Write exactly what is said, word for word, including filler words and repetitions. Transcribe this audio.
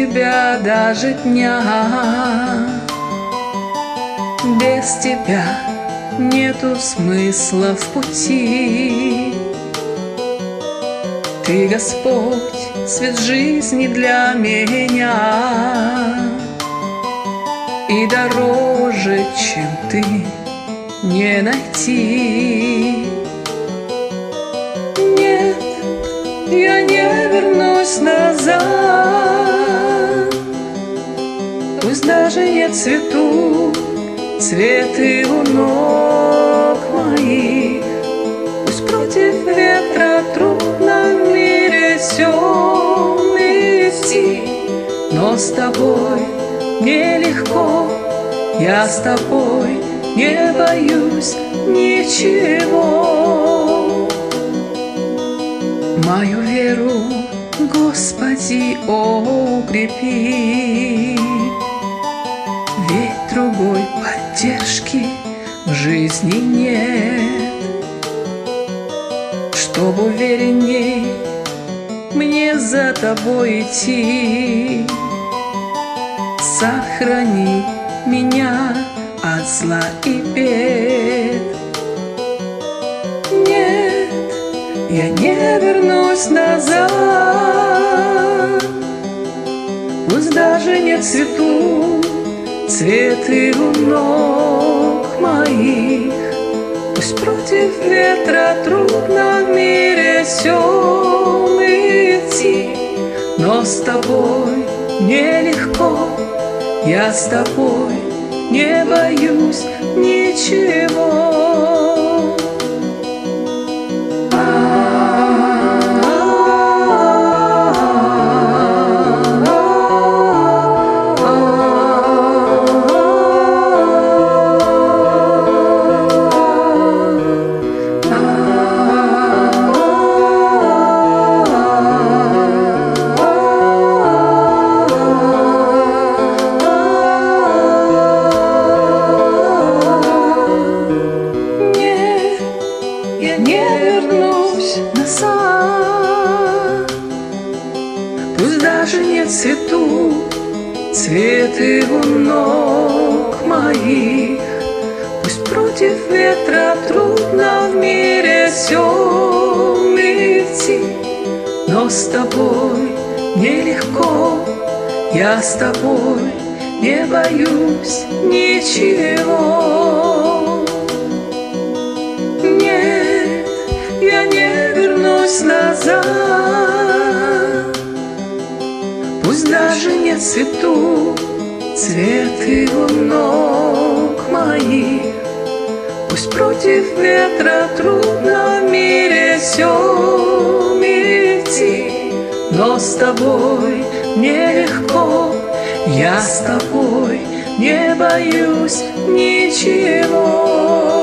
тебя даже дня. Без тебя нету смысла в пути. Ты, Господь, свет жизни для меня, и дороже, чем ты, не найти. Нет, я не вернусь назад. Пусть даже не цветут цветы у ног моих. Пусть против ветра трудно в мире всем идти, но с тобой мне легко, я с тобой не боюсь ничего. Мою веру, Господи, укрепи, ведь другой поддержки в жизни нет. Чтоб уверенней мне за тобой идти, сохрани меня от зла и бед. Нет, я не вернусь назад. Пусть даже не цветут цветы у ног моих. Пусть против ветра трудно в мире всем идти, но с тобой мне легко, я с тобой не боюсь ничего. Пусть даже не цветут цветы у ног моих. Пусть против ветра трудно в мире всем идти, но с тобой мне легко, я с тобой не боюсь ничего. Нет, я не вернусь назад. Пусть даже не цветут цветы у ног моих. Пусть против ветра трудно в мире всем идти, но с тобой мне легко, я с тобой не боюсь ничего.